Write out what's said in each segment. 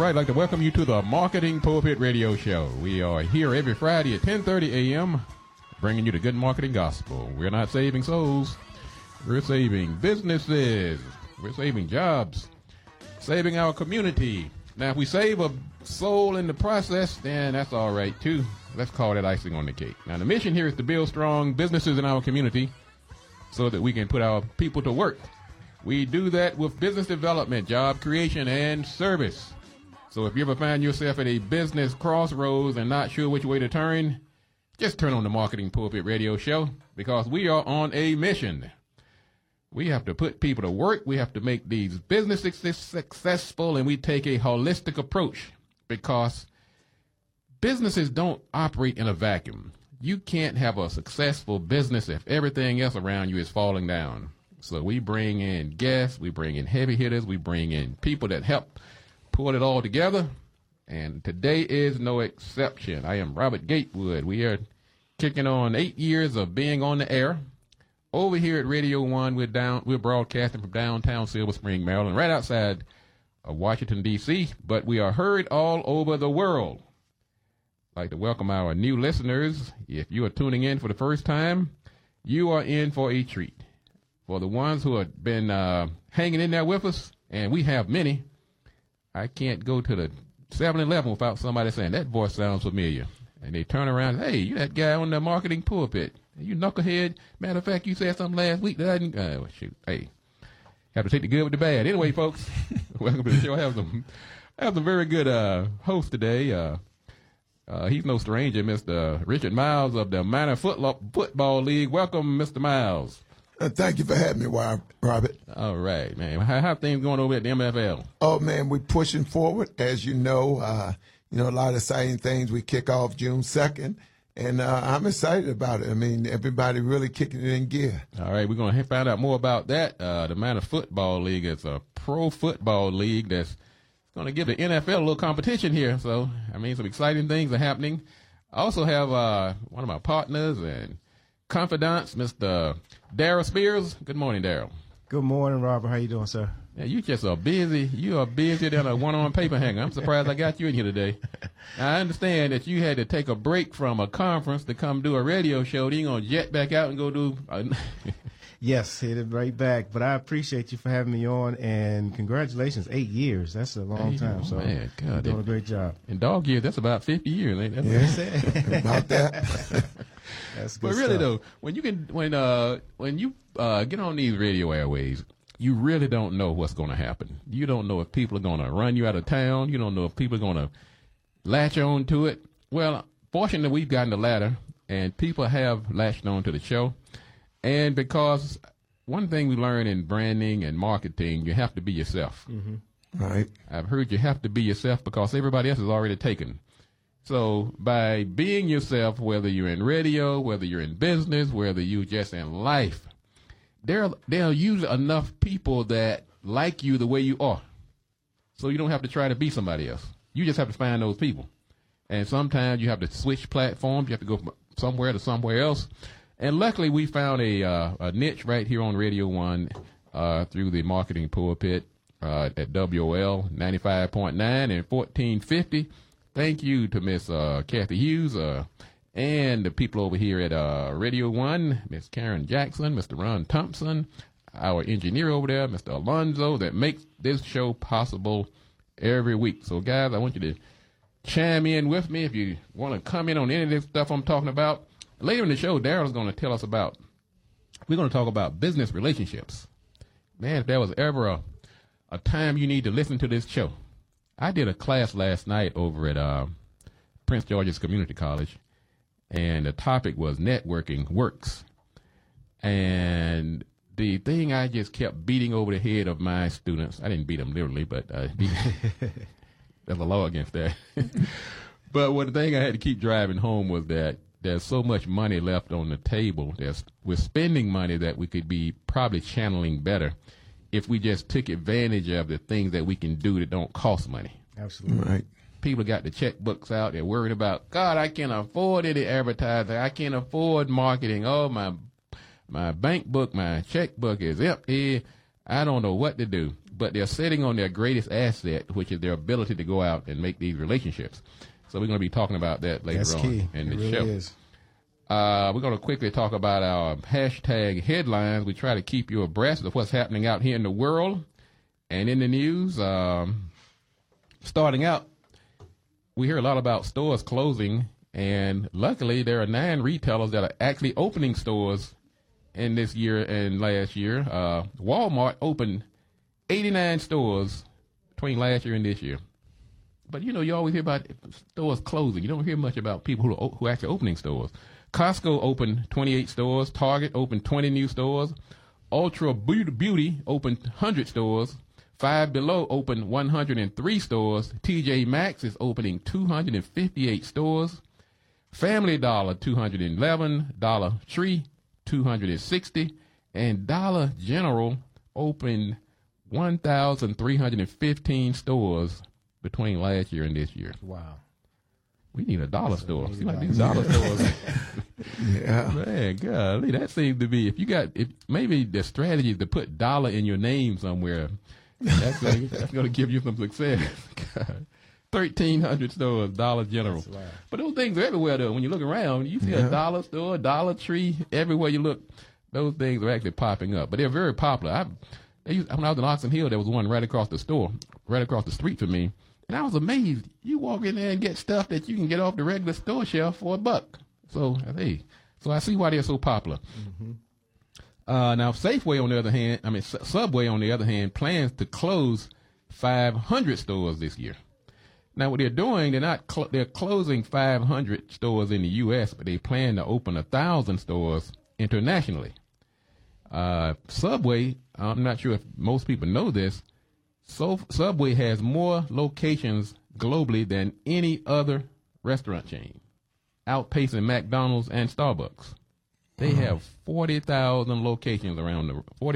right, I'd like to welcome you to the Marketing Pulpit Radio Show. We are here every Friday at 10:30 a.m., bringing you the good marketing gospel. We're not saving souls. We're saving businesses. We're saving jobs. Saving our community. Now, if we save a soul in the process, then that's all right, too. Let's call that icing on the cake. Now, the mission here is to build strong businesses in our community so that we can put our people to work. We do that with business development, job creation, and service. So if you ever find yourself at a business crossroads and not sure which way to turn, just turn on the Marketing Pulpit Radio Show, because we are on a mission. We have to put people to work. We have to make these businesses successful, and we take a holistic approach, because businesses don't operate in a vacuum. You can't have a successful business if everything else around you is falling down. So we bring in guests, we bring in heavy hitters, we bring in people that help pull it all together, and today is no exception. I am Robert Gatewood. We are kicking on 8 years of being on the air. Over here at Radio 1, we're broadcasting from downtown Silver Spring, Maryland, right outside of Washington, D.C., but we are heard all over the world. I'd like to welcome our new listeners. If you are tuning in for the first time, you are in for a treat. For the ones who have been hanging in there with us, and we have many, I can't go to the 7-Eleven without somebody saying, that voice sounds familiar. And they turn around, hey, you that guy on the Marketing Pulpit. You knucklehead. Matter of fact, you said something last week that I didn't. Well, shoot. Hey, have to take the good with the bad. Anyway, folks, welcome to the show. I have some very good hosts today. He's no stranger, Mr. Richard Miles of the Minor Football League. Welcome, Mr. Miles. Thank you for having me, Robert. All right, man. How things going over at the MFL? Oh, man, we're pushing forward. As you know, a lot of exciting things. We kick off June 2nd, and I'm excited about it. I mean, everybody really kicking it in gear. All right, we're going to find out more about that. The Minor Football League is a pro football league that's going to give the NFL a little competition here. So, I mean, some exciting things are happening. I also have one of my partners and confidants, Mr. Daryl Spears. Good morning, Daryl. Good morning, Robert. How you doing, sir? Yeah, you just are busy. You are busier than a one-on paper hanger. I'm surprised I got you in here today. Now, I understand that you had to take a break from a conference to come do a radio show. Then you're going to jet back out and go do Yes, headed right back. But I appreciate you for having me on, and congratulations, 8 years. That's a long time. So man, God, you're doing a great job. In dog years, that's about 50 years, ain't that? Yeah, about that. That's good But really, stuff. though, when you get on these radio airways, you really don't know what's going to happen. You don't know if people are going to run you out of town. You don't know if people are going to latch on to it. Well, fortunately, we've gotten the latter, and people have latched on to the show. And because one thing we learn in branding and marketing, you have to be yourself. Mm-hmm. Right. I've heard you have to be yourself because everybody else is already taken. So by being yourself, whether you're in radio, whether you're in business, whether you're just in life, there are usually enough people that like you the way you are. So you don't have to try to be somebody else. You just have to find those people. And sometimes you have to switch platforms. You have to go from somewhere to somewhere else. And luckily, we found a niche right here on Radio 1 through the Marketing Pulpit at WOL 95.9 and 1450. Thank you to Miss Kathy Hughes and the people over here at Radio 1, Miss Karen Jackson, Mr. Ron Thompson, our engineer over there, Mr. Alonzo, that makes this show possible every week. So, guys, I want you to chime in with me if you want to comment on any of this stuff I'm talking about. Later in the show, Daryl's going to tell us we're going to talk about business relationships. Man, if there was ever a time you need to listen to this show. I did a class last night over at Prince George's Community College, and the topic was networking works. And the thing I just kept beating over the head of my students, I didn't beat them literally, but there's a law against that. But one thing I had to keep driving home was that there's so much money left on the table. We're spending money that we could be probably channeling better if we just took advantage of the things that we can do that don't cost money. Absolutely. Right. People got the checkbooks out. They're worried about, God, I can't afford any advertising. I can't afford marketing. Oh, my bank book, my checkbook is empty. I don't know what to do. but they're sitting on their greatest asset, which is their ability to go out and make these relationships. So we're going to be talking about that later That's on key. in the It really show. is. We're going to quickly talk about our hashtag headlines. We try to keep you abreast of what's happening out here in the world and in the news. Starting out, we hear a lot about stores closing, and luckily there are 9 retailers that are actually opening stores in this year and last year. Walmart opened 89 stores between last year and this year. But, you know, you always hear about stores closing. You don't hear much about people who are actually opening stores. Costco opened 28 stores. Target opened 20 new stores. Ultra Beauty opened 100 stores. Five Below opened 103 stores. TJ Maxx is opening 258 stores. Family Dollar 211. Dollar Tree 260. And Dollar General opened 1,315 stores between last year and this year. Wow. We need a dollar store. See like these dollar stores. Yeah. Man, golly, that seems to be, if maybe the strategy is to put dollar in your name somewhere. That's going to give you some success. God. 1,300 stores, Dollar General. But those things are everywhere, though. When you look around, you see a dollar store, Dollar Tree, everywhere you look, those things are actually popping up. But they're very popular. When I was in Oxon Hill, there was one right across the street from me. And I was amazed. You walk in there and get stuff that you can get off the regular store shelf for $1. So, hey, I see why they're so popular. Mm-hmm. Now, Safeway, on the other hand, Subway, on the other hand, plans to close 500 stores this year. Now, what they're doing, they're closing 500 stores in the U.S., but they plan to open 1,000 stores internationally. Subway, I'm not sure if most people know this, Subway has more locations globally than any other restaurant chain, outpacing McDonald's and Starbucks. They have 44,000 locations around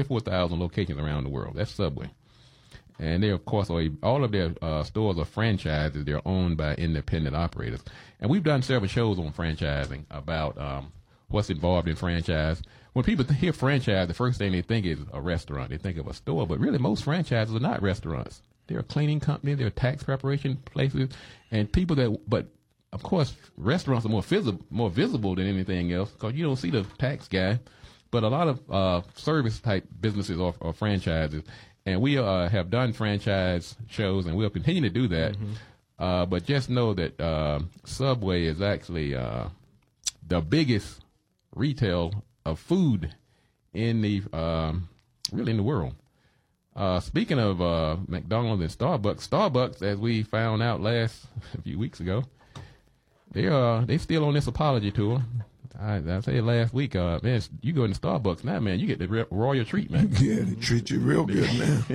the world. That's Subway. And they, of course, all of their stores are franchises. They're owned by independent operators. And we've done several shows on franchising about what's involved in franchise. When people hear franchise, the first thing they think is a restaurant. They think of a store, but really most franchises are not restaurants. They're a cleaning company, they're tax preparation places, and but of course, restaurants are more visible than anything else because you don't see the tax guy. But a lot of service-type businesses are franchises, and we have done franchise shows, and we'll continue to do that. Mm-hmm. But just know that Subway is actually the biggest retail of food in the really in the world. Speaking of McDonald's and Starbucks, as we found out a few weeks ago, they still on this apology tour. I said last week, man, you go into Starbucks now, man, you get the royal treatment. Yeah, they treat you real good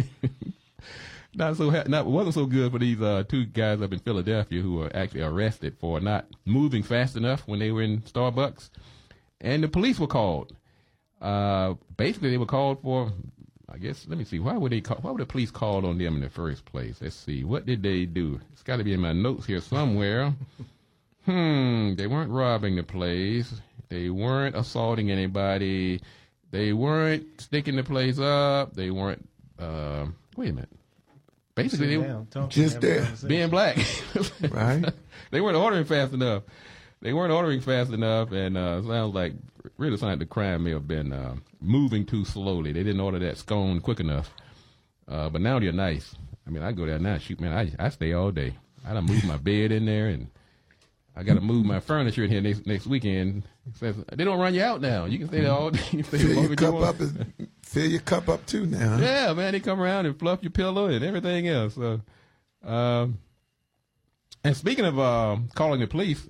now. It wasn't so good for these 2 guys up in Philadelphia who were actually arrested for not moving fast enough when they were in Starbucks. And the police were called. Basically, they were called for, I guess, let me see. Why were the police called on them in the first place? Let's see. What did they do? It's got to be in my notes here somewhere. They weren't robbing the place. They weren't assaulting anybody. They weren't sticking the place up. They weren't, wait a minute. Basically, they were just there. Being black. Right. They weren't ordering fast enough. And sounds like the crime may have been moving too slowly. They didn't order that scone quick enough. But now they're nice. I mean, I go there now. Shoot, man, I stay all day. I done moved my bed in there, and I got to move my furniture in here next weekend. It says, they don't run you out now. You can stay there all day. Fill your cup up too now. Yeah, man, they come around and fluff your pillow and everything else. So, and speaking of calling the police,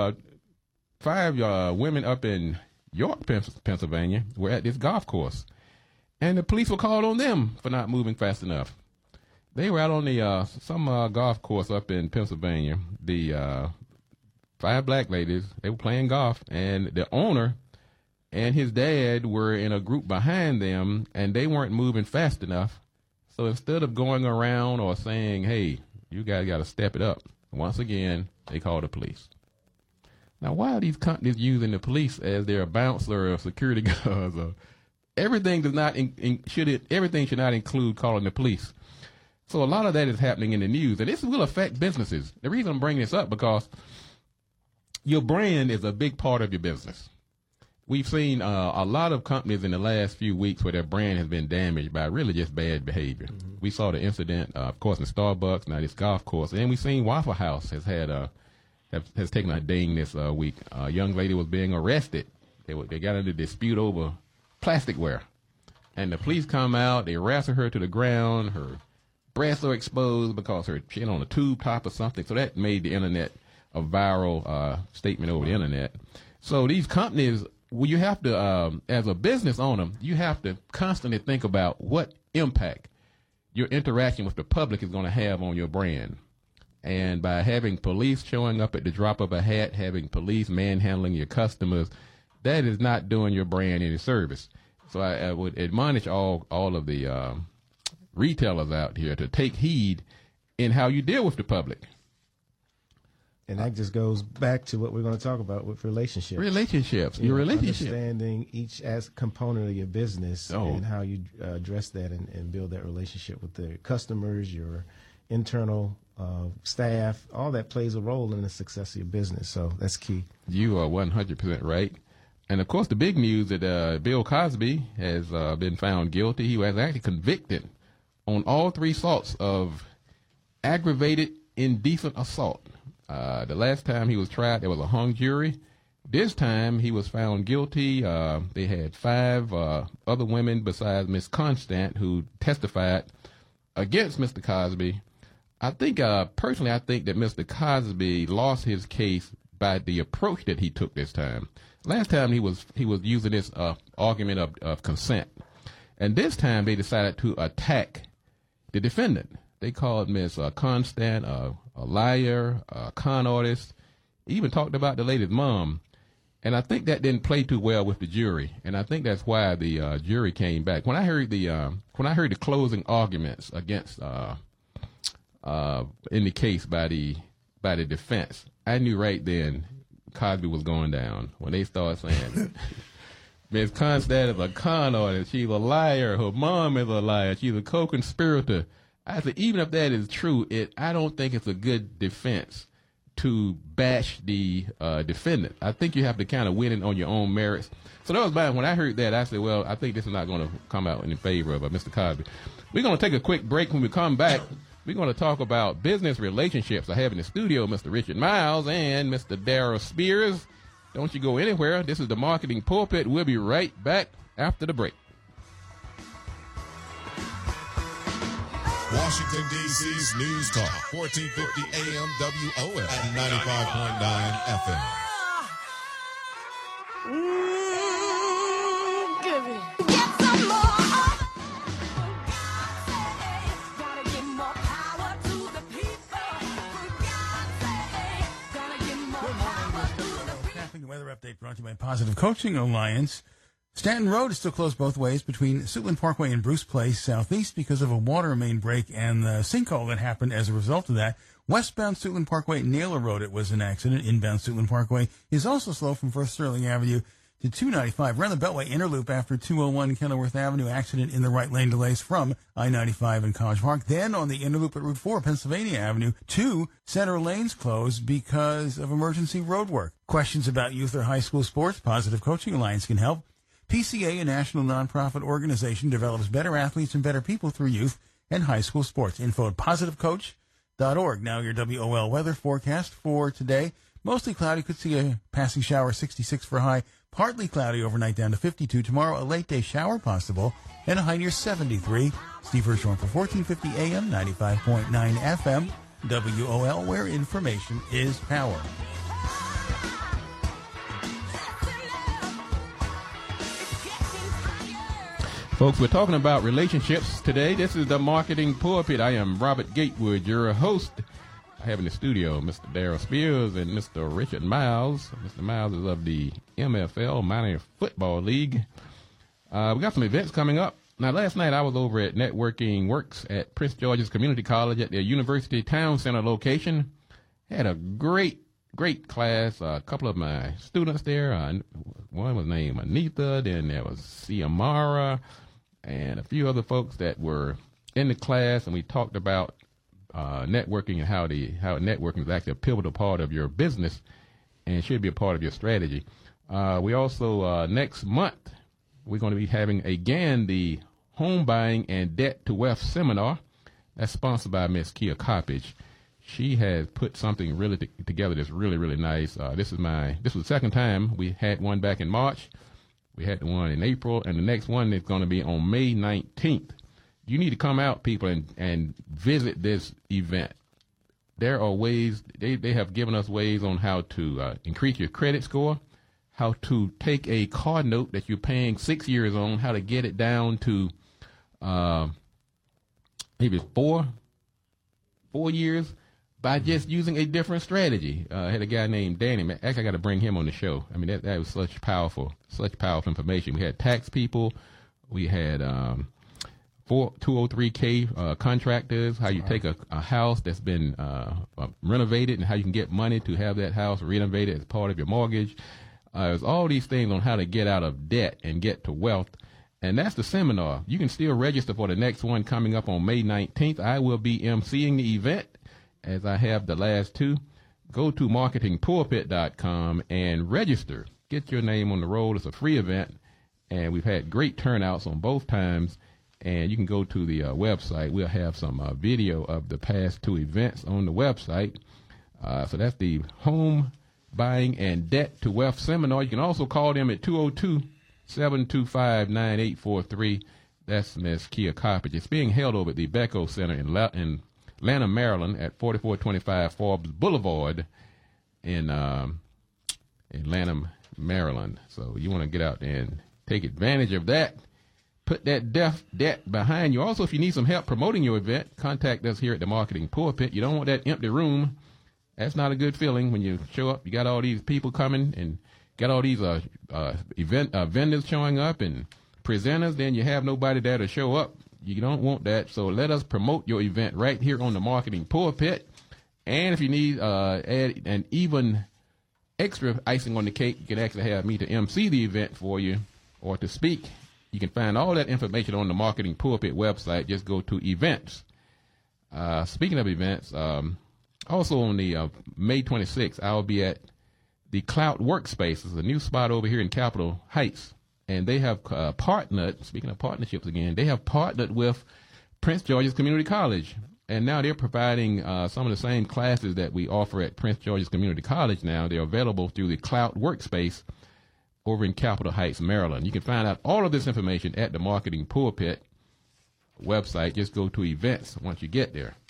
5 women up in York, Pennsylvania, were at this golf course, and the police were called on them for not moving fast enough. They were out on the some golf course up in Pennsylvania. The 5 black ladies, they were playing golf, and the owner and his dad were in a group behind them, and they weren't moving fast enough. So instead of going around or saying, "Hey, you guys got to step it up," once again, they called the police. Now, why are these companies using the police as their bouncer or security guards or everything does not everything should not include calling the police. So a lot of that is happening in the news, and this will affect businesses. The reason I'm bringing this up because your brand is a big part of your business. We've seen a lot of companies in the last few weeks where their brand has been damaged by really just bad behavior. Mm-hmm. We saw the incident, of course, in Starbucks, now this golf course, and we've seen Waffle House has taken a ding this week. A young lady was being arrested. They got into a dispute over plasticware, and the police come out. They wrestle her to the ground. Her breasts are exposed because she had on a tube top or something. So that made the internet a viral statement over the internet. So these companies, well, you have to, as a business owner, you have to constantly think about what impact your interaction with the public is going to have on your brand. And by having police showing up at the drop of a hat, having police manhandling your customers, that is not doing your brand any service. So I would admonish all of the retailers out here to take heed in how you deal with the public. And that just goes back to what we're going to talk about with relationships. Your relationship. Understanding each as component of your business and how you address that and build that relationship with the customers, your internal staff. All that plays a role in the success of your business. So that's key. You are 100% right. And, of course, the big news that Bill Cosby has been found guilty. He was actually convicted on all 3 assaults of aggravated indecent assault. The last time he was tried, there was a hung jury. This time he was found guilty. They had 5 other women besides Miss Constant who testified against Mr. Cosby. I think, personally, I think that Mr. Cosby lost his case by the approach that he took this time. Last time he was using this argument of consent. And this time they decided to attack the defendant. They called Miss Constant a liar, a con artist, even talked about the lady's mom. And I think that didn't play too well with the jury. And I think that's why the jury came back. When I heard the closing arguments against in the case by the defense, I knew right then Cosby was going down. When they started saying Miss Constant is a con artist, she's a liar, her mom is a liar, she's a co-conspirator. I said, even if that is true, I don't think it's a good defense to bash the defendant. I think you have to kind of win it on your own merits. So that was bad. When I heard that, I said, well, I think this is not going to come out in favor of Mr. Cosby. We're going to take a quick break. When we come back, we're going to talk about business relationships. I have in the studio Mr. Richard Miles and Mr. Darrell Spears. Don't you go anywhere. This is the Marketing Pulpit. We'll be right back after the break. Washington, D.C.'s News Talk, 1450 AM WOL and 95.9 FM. Give it. Get some more. Gotta give more power to the people. Gotta give more power to the people. Traffic and weather update brought to you by Positive Coaching Alliance. Stanton Road is still closed both ways between Suitland Parkway and Bruce Place Southeast because of a water main break and the sinkhole that happened as a result of that. Westbound Suitland Parkway, Naylor Road, it was an accident. Inbound Suitland Parkway is also slow from First Sterling Avenue to 295. Around the Beltway Inner Loop after 201 Kenilworth Avenue, accident in the right lane, delays from I-95 and College Park. Then on the Inner Loop at Route 4, Pennsylvania Avenue, 2 center lanes closed because of emergency road work. Questions about youth or high school sports? Positive Coaching Alliance can help. PCA, a national nonprofit organization, develops better athletes and better people through youth and high school sports. Info at positivecoach.org. Now your WOL weather forecast for today. Mostly cloudy. Could see a passing shower, 66 for high. Partly cloudy overnight, down to 52. Tomorrow, a late day shower possible and a high near 73. Steve Hirschhorn for 1450 AM, 95.9 FM, WOL, where information is power. Folks, we're talking about relationships today. This is the Marketing Pulpit. I am Robert Gatewood, your host. I have in the studio Mr. Darrell Spears and Mr. Richard Miles. Mr. Miles is of the MFL, Minor Football League. We got some events coming up. Now, last night I was over at Networking Works at Prince George's Community College at their University Town Center location. Had a great great class. A couple of my students there. One was named Anita, then there was Ciamara, and a few other folks that were in the class, and we talked about networking and how networking is actually a pivotal part of your business and should be a part of your strategy. We also, next month, we're going to be having again the Home Buying and Debt to Wealth Seminar. That's sponsored by Miss Kia Coppage. She has put something really together that's really, really nice. This was the second time. We had one back in March. We had the one in April, and the next one is going to be on May 19th. You need to come out, people, and visit this event. There are ways, they have given us ways on how to increase your credit score, how to take a car note that you're paying 6 years on, how to get it down to maybe four years by just using a different strategy. I had a guy named Danny. Actually, I got to bring him on the show. I mean, that was such powerful information. We had tax people. We had 203K contractors, how you take a house that's been renovated and how you can get money to have that house renovated as part of your mortgage. There's all these things on how to get out of debt and get to wealth. And that's the seminar. You can still register for the next one coming up on May 19th. I will be emceeing the event, as I have the last two. Go to marketingpulpit.com and register. Get your name on the roll. It's a free event, and we've had great turnouts on both times. And you can go to the website. We'll have some video of the past two events on the website. So that's the Home Buying and Debt to Wealth Seminar. You can also call them at 202-725-9843. That's Ms. Kia Coppage. It's being held over at the Becko Center in Lanham, Maryland, at 4425 Forbes Boulevard in Lanham, Maryland. So you want to get out there and take advantage of that. Put that debt behind you. Also, if you need some help promoting your event, contact us here at the Marketing Pulpit. You don't want that empty room. That's not a good feeling when you show up. You got all these people coming and got all these vendors showing up and presenters. Then you have nobody there to show up. You don't want that. So let us promote your event right here on the Marketing Pulpit. And if you need add an even extra icing on the cake, you can actually have me to MC the event for you or to speak. You can find all that information on the Marketing Pulpit website. Just go to events. Speaking of events, also on the May 26th, I'll be at the Clout Workspace. It's a new spot over here in Capitol Heights. And they have partnered, speaking of partnerships again, they have partnered with Prince George's Community College. And now they're providing some of the same classes that we offer at Prince George's Community College now. They're available through the Clout Workspace over in Capitol Heights, Maryland. You can find out all of this information at the Marketing Pulpit website. Just go to events once you get there.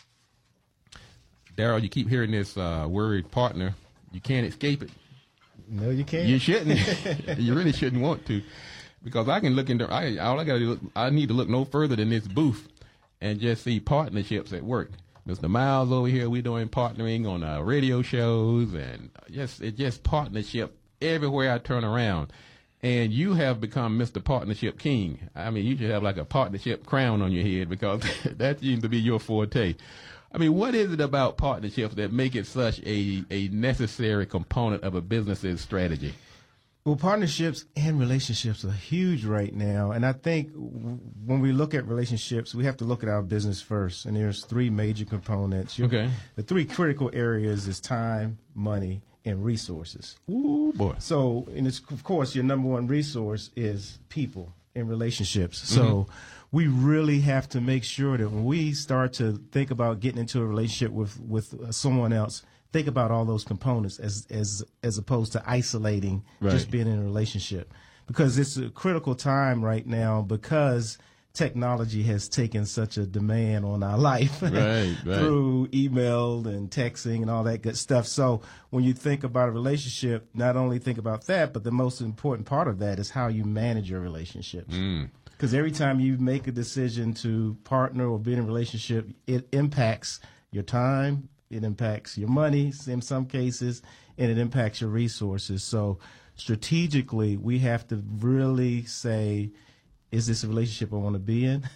Daryl, you keep hearing this word partner. You can't escape it. No, you can't. You shouldn't. You really shouldn't want to, because I can look into. All I got to do. I need to look no further than this booth, and just see partnerships at work. Mr. Miles over here, we're doing partnering on radio shows, and just partnership everywhere I turn around. And you have become Mr. Partnership King. I mean, you should have like a partnership crown on your head, because that seems to be your forte. I mean, what is it about partnerships that make it such a necessary component of a business's strategy? Well, partnerships and relationships are huge right now. And I think when we look at relationships, we have to look at our business first. And there's three major components. Okay. The three critical areas is time, money, and resources. Ooh, boy. So, and it's, of course, your number one resource is people and relationships. So we really have to make sure that when we start to think about getting into a relationship with someone else, think about all those components as opposed to isolating just being in a relationship. Because it's a critical time right now, because technology has taken such a demand on our life through email and texting and all that good stuff. So when you think about a relationship, not only think about that, but the most important part of that is how you manage your relationships. Because every time you make a decision to partner or be in a relationship, it impacts your time, it impacts your money in some cases, and it impacts your resources. So strategically, we have to really say, is this a relationship I want to be in?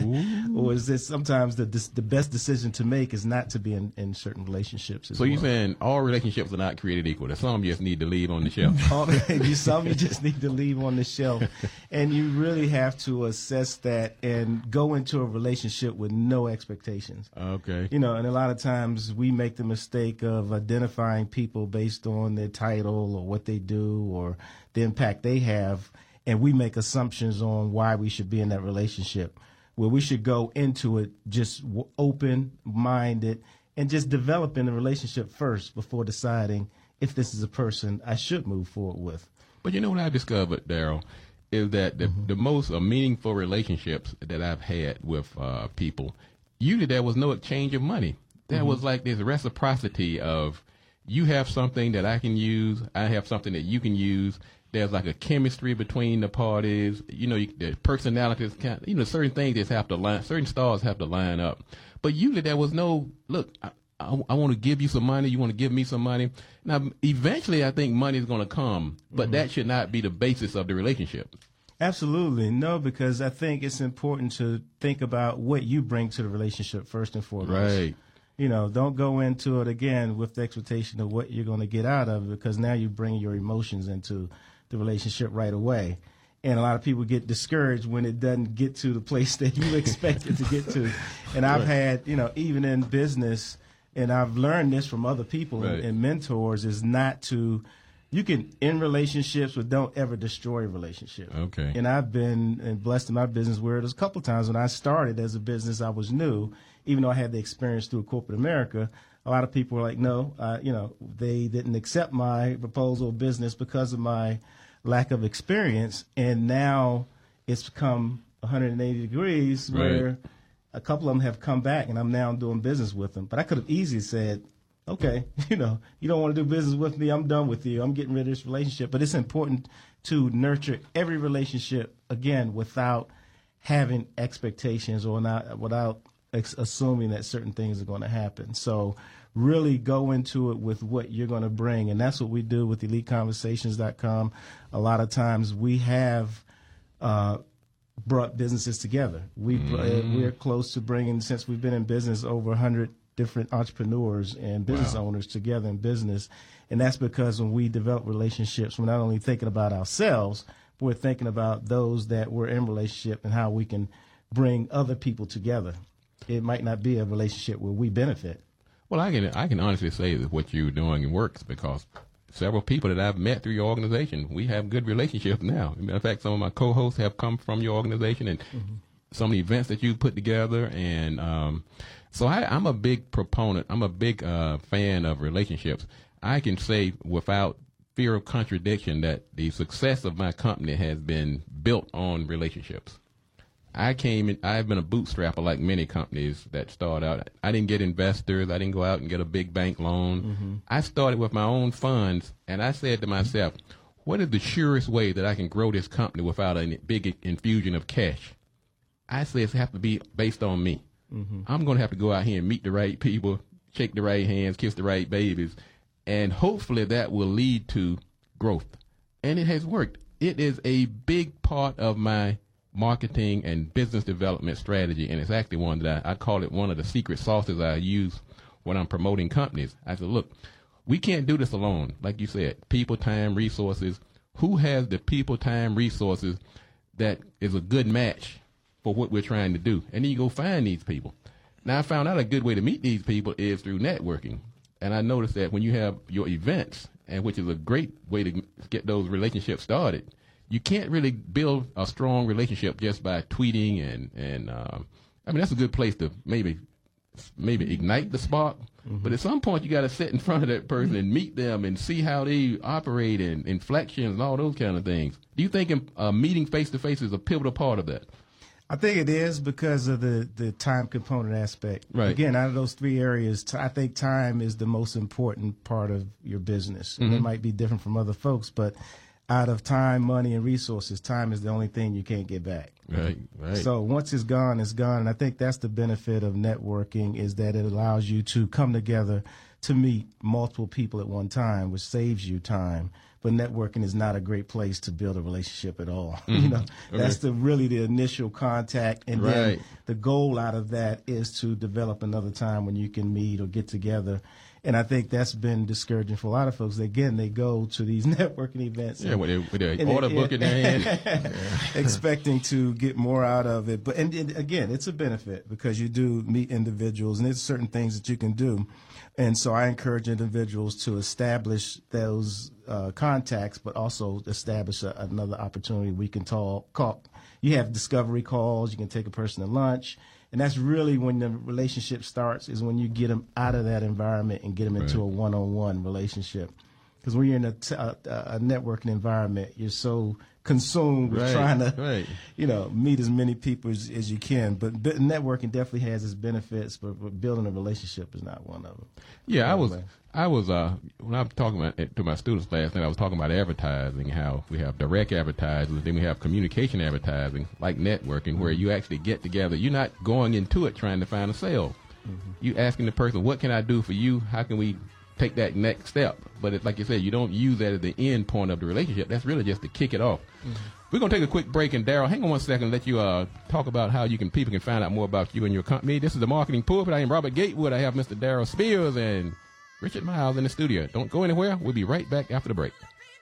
Or is this sometimes the best decision to make is not to be in certain relationships as So well. you're saying all relationships are not created equal. There's some you just need to leave on the shelf. Some you just need to leave on the shelf. And you really have to assess that and go into a relationship with no expectations. Okay. And a lot of times we make the mistake of identifying people based on their title or what they do or the impact they have, and we make assumptions on why we should be in that relationship, where we should go into it just open-minded and just developing the relationship first before deciding if this is a person I should move forward with. But you know what I discovered, Daryl, is that the most meaningful relationships that I've had with people, usually there was no exchange of money. There was like this reciprocity of you have something that I can use, I have something that you can use. There's like a chemistry between the parties. The personalities, certain things just have to line, certain stars have to line up. But usually there was no, look, I want to give you some money, you want to give me some money. Now, eventually I think money is going to come, but that should not be the basis of the relationship. Absolutely. No, because I think it's important to think about what you bring to the relationship first and foremost. Right. Don't go into it again with the expectation of what you're going to get out of it, because now you bring your emotions into the relationship right away. And a lot of people get discouraged when it doesn't get to the place that you expect it to get to. And I've had, even in business, and I've learned this from other people and mentors, is not to, you can end relationships, but don't ever destroy a relationship. Okay. And I've been blessed in my business where there's a couple of times when I started as a business, I was new, even though I had the experience through corporate America. A lot of people were like, no, they didn't accept my proposal of business because of my lack of experience. And now it's become 180 degrees where a couple of them have come back and I'm now doing business with them. But I could have easily said, okay, you don't want to do business with me, I'm done with you, I'm getting rid of this relationship. But it's important to nurture every relationship, again, without having expectations or without assuming that certain things are going to happen. So really go into it with what you're going to bring. And that's what we do with EliteConversations.com. A lot of times we have brought businesses together. We're close to bringing, since we've been in business, over 100 different entrepreneurs and business owners together in business. And that's because when we develop relationships, we're not only thinking about ourselves, but we're thinking about those that we're in relationship and how we can bring other people together. It might not be a relationship where we benefit. Well, I can honestly say that what you're doing works, because several people that I've met through your organization, we have good relationships now. As a matter of fact, some of my co-hosts have come from your organization, and some of the events that you put together. And so I'm a big proponent. I'm a big fan of relationships. I can say without fear of contradiction that the success of my company has been built on relationships. I've been a bootstrapper like many companies that start out. I didn't get investors. I didn't go out and get a big bank loan. I started with my own funds, and I said to myself, what is the surest way that I can grow this company without a big infusion of cash? I said it has to be based on me. I'm going to have to go out here and meet the right people, shake the right hands, kiss the right babies, and hopefully that will lead to growth. And it has worked. It is a big part of my marketing and business development strategy, and it's actually one that I call it one of the secret sauces I use when I'm promoting companies. I said, look, we can't do this alone. Like you said, people, time, resources. Who has the people, time, resources that is a good match for what we're trying to do? And then you go find these people. Now, I found out a good way to meet these people is through networking. And I noticed that when you have your events, and which is a great way to get those relationships started, you can't really build a strong relationship just by tweeting and I mean, that's a good place to maybe ignite the spark. But at some point, you got to sit in front of that person and meet them and see how they operate and inflections and all those kind of things. Do you think meeting face-to-face is a pivotal part of that? I think it is because of the time component aspect. Right. Again, out of those three areas, I think time is the most important part of your business. And it might be different from other folks, but out of time, money, and resources, time is the only thing you can't get back. Right. So once it's gone, it's gone. And I think that's the benefit of networking, is that it allows you to come together to meet multiple people at one time, which saves you time. but networking is not a great place to build a relationship at all. You know, that's really the initial contact, and then the goal out of that is to develop another time when you can meet or get together. And I think that's been discouraging for a lot of folks. Again, they go to these networking events. Yeah, with their order book in their hand. Expecting to get more out of it. But and again, it's a benefit because you do meet individuals, and there's certain things that you can do. And so I encourage individuals to establish those contacts, but also establish another opportunity we can talk. You have discovery calls. You can take a person to lunch. And that's really when the relationship starts, is when you get them out of that environment and get them into a one-on-one relationship. Because when you're in a networking environment, you're so consumed with trying to, meet as many people as you can. But networking definitely has its benefits, but building a relationship is not one of them. Yeah, I was when I was talking to my students last night, I was talking about advertising, how we have direct advertising, then we have communication advertising, like networking, where you actually get together. You're not going into it trying to find a sale. You asking the person, what can I do for you? How can we take that next step? But it's like you said, you don't use that as the end point of the relationship. That's really just to kick it off. We're going to take a quick break, and Daryl, hang on 1 second and let you talk about how people can find out more about you and your company. This is the Marketing Pulpit. I am Robert Gatewood. I have Mr. Daryl Spears and Richard Miles in the studio. Don't go anywhere. We'll be right back after the break.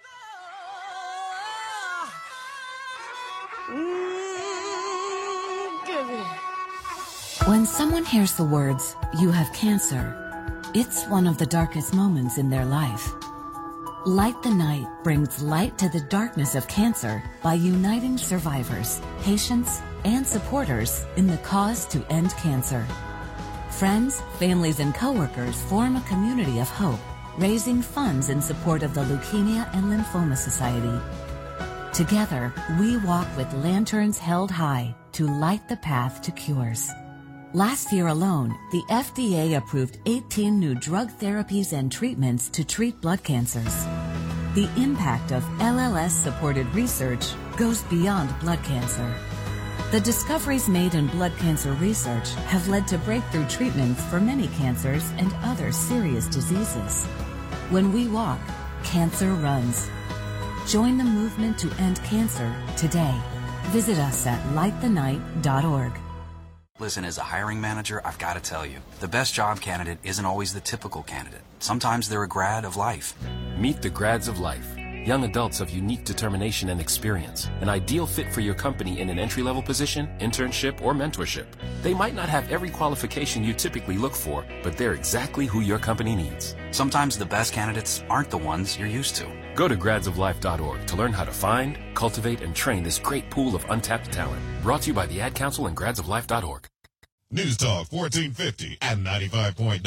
When someone hears the words, "You have cancer," it's one of the darkest moments in their life. Light the Night brings light to the darkness of cancer by uniting survivors, patients, and supporters in the cause to end cancer. Friends, families, and coworkers form a community of hope, raising funds in support of the Leukemia and Lymphoma Society. Together, we walk with lanterns held high to light the path to cures. Last year alone, the FDA approved 18 new drug therapies and treatments to treat blood cancers. The impact of LLS-supported research goes beyond blood cancer. The discoveries made in blood cancer research have led to breakthrough treatments for many cancers and other serious diseases. When we walk, cancer runs. Join the movement to end cancer today. Visit us at lightthenight.org. Listen, as a hiring manager, I've got to tell you, the best job candidate isn't always the typical candidate. Sometimes they're a grad of life. Meet the grads of life. Young adults of unique determination and experience. An ideal fit for your company in an entry-level position, internship, or mentorship. They might not have every qualification you typically look for, but they're exactly who your company needs. Sometimes the best candidates aren't the ones you're used to. Go to gradsoflife.org to learn how to find, cultivate, and train this great pool of untapped talent. Brought to you by the Ad Council and gradsoflife.org. News Talk 1450 and 95.9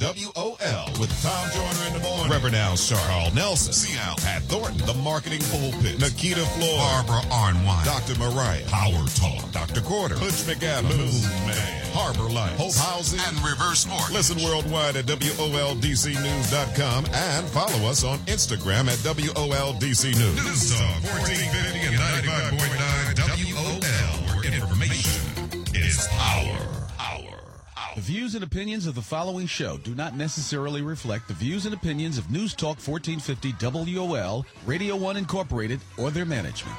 WOL with Tom Joyner in the morning. Reverend Al Sharp, Carl Nelson, C.L. Pat Thornton, The Marketing Pulpit, Nikita Floyd, Barbara Arnwine, Dr. Mariah, Howard Talk, Dr. Quarter, Butch McAdams, Moon Man, Harbor Life, Hope Housing, and Reverse Mortgage. Listen worldwide at WOLDCnews.com and follow us on Instagram at WOLDC News. News Talk 1450 and 95.9 WOL, where information is power. The views and opinions of the following show do not necessarily reflect the views and opinions of News Talk 1450 WOL, Radio 1 Incorporated, or their management.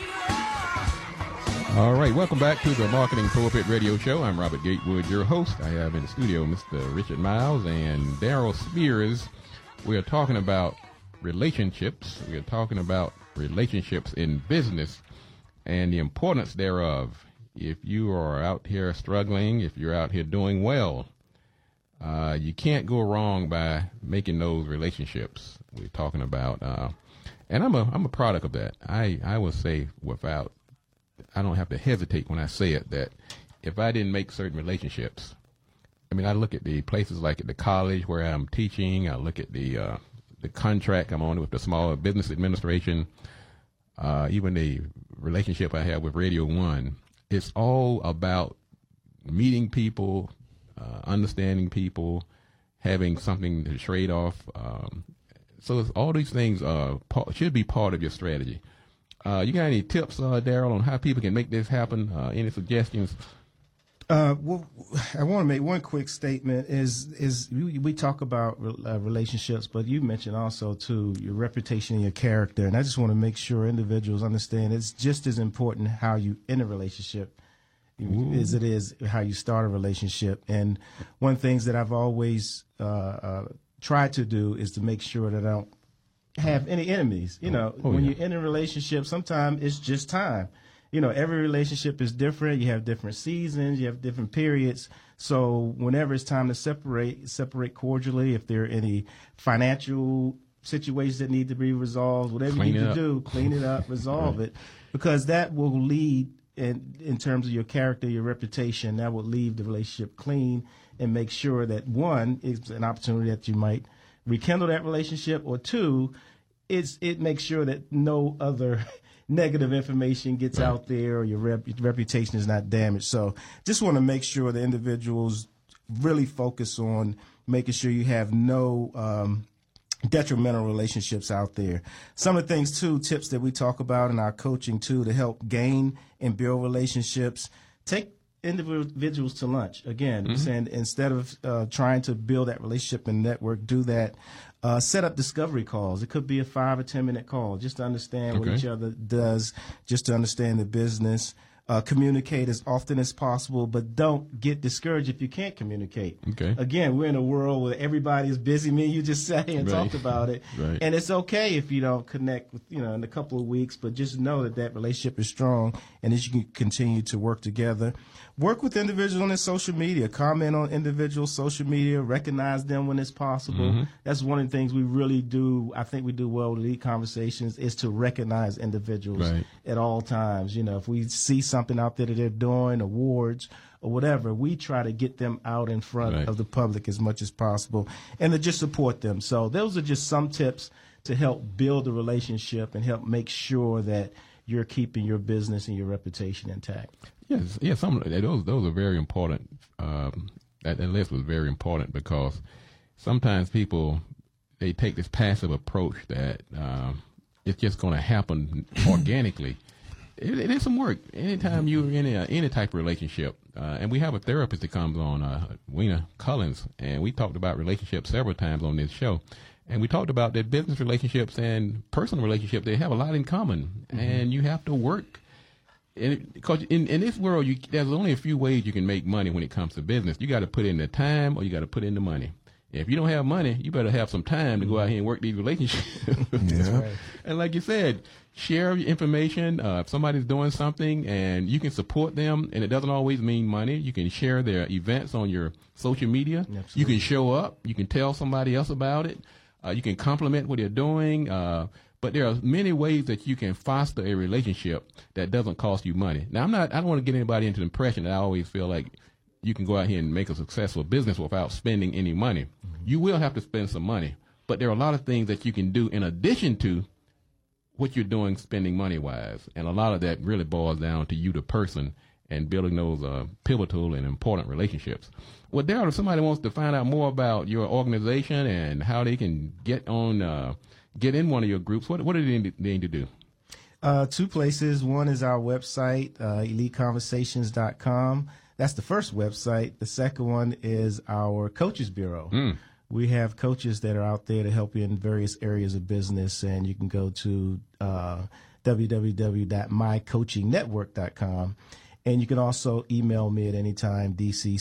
All right, welcome back to the Marketing Pulpit Radio Show. I'm Robert Gatewood, your host. I have in the studio Mr. Richard Miles and Daryl Spears. We are talking about relationships. We are talking about relationships in business and the importance thereof. If you are out here struggling, if you're out here doing well, you can't go wrong by making those relationships. We're talking about, and I'm a product of that. I would say I don't have to hesitate when I say it, that if I didn't make certain relationships, I mean, I look at the places like at the college where I'm teaching. I look at the contract I'm on with the Small Business Administration, even the relationship I have with Radio 1. It's all about meeting people, understanding people, having something to trade off. So all these things should be part of your strategy. You got any tips, Daryl, on how people can make this happen? Any suggestions? Well, I want to make one quick statement. Is we talk about relationships, but you mentioned also too your reputation and your character, and I just want to make sure individuals understand it's just as important how you end a relationship as it is how you start a relationship. And one of the things that I've always tried to do is to make sure that I don't have any enemies. When you end a relationship, sometimes it's just time. Every relationship is different. You have different seasons. You have different periods. So whenever it's time to separate cordially. If there are any financial situations that need to be resolved, whatever you need to do, clean it up, resolve it, because that will lead in terms of your character, your reputation, that will leave the relationship clean and make sure that, one, it's an opportunity that you might rekindle that relationship, or two, it makes sure that no other negative information gets out there, or your reputation is not damaged. So just want to make sure the individuals really focus on making sure you have no detrimental relationships out there. Some of the things, too, tips that we talk about in our coaching, too, to help gain and build relationships. Take individuals to lunch. Again, saying instead of trying to build that relationship and network, do that. Set up discovery calls. It could be a 5 or 10 minute call just to understand what each other does, just to understand the business. Communicate as often as possible, but don't get discouraged if you can't communicate. Okay. Again, we're in a world where everybody is busy. Me and you just sat here and talked about it. Right. And it's okay if you don't connect with, in a couple of weeks, but just know that relationship is strong and that you can continue to work together. Work with individuals on their social media. Comment on individuals' social media. Recognize them when it's possible. That's one of the things we really do. I think we do well with Elite Conversations is to recognize individuals at all times. If we see something out there that they're doing, awards or whatever, we try to get them out in front of the public as much as possible and to just support them. So those are just some tips to help build a relationship and help make sure that you're keeping your business and your reputation intact. Yes, those are very important. That list was very important because sometimes people, they take this passive approach that it's just going to happen organically. It is some work. Anytime you're in any type of relationship, and we have a therapist that comes on, Weena Collins, and we talked about relationships several times on this show. And we talked about that business relationships and personal relationships, they have a lot in common. And you have to work. Because in this world, there's only a few ways you can make money when it comes to business. You got to put in the time or you got to put in the money. If you don't have money, you better have some time to go out here and work these relationships. And like you said, share your information. If somebody's doing something and you can support them, and it doesn't always mean money, you can share their events on your social media. Absolutely. You can show up. You can tell somebody else about it. You can compliment what they're doing. But there are many ways that you can foster a relationship that doesn't cost you money. Now, I don't want to get anybody into the impression that I always feel like you can go out here and make a successful business without spending any money. You will have to spend some money, but there are a lot of things that you can do in addition to what you're doing spending money-wise. And a lot of that really boils down to you, the person, and building those pivotal and important relationships. Well, Daryl, if somebody wants to find out more about your organization and how they can get in one of your groups, what do they need to do? 2 places. One is our website, eliteconversations.com. That's the first website. The second one is our Coaches Bureau. We have coaches that are out there to help you in various areas of business, and you can go to www.mycoachingnetwork.com. And you can also email me at any time,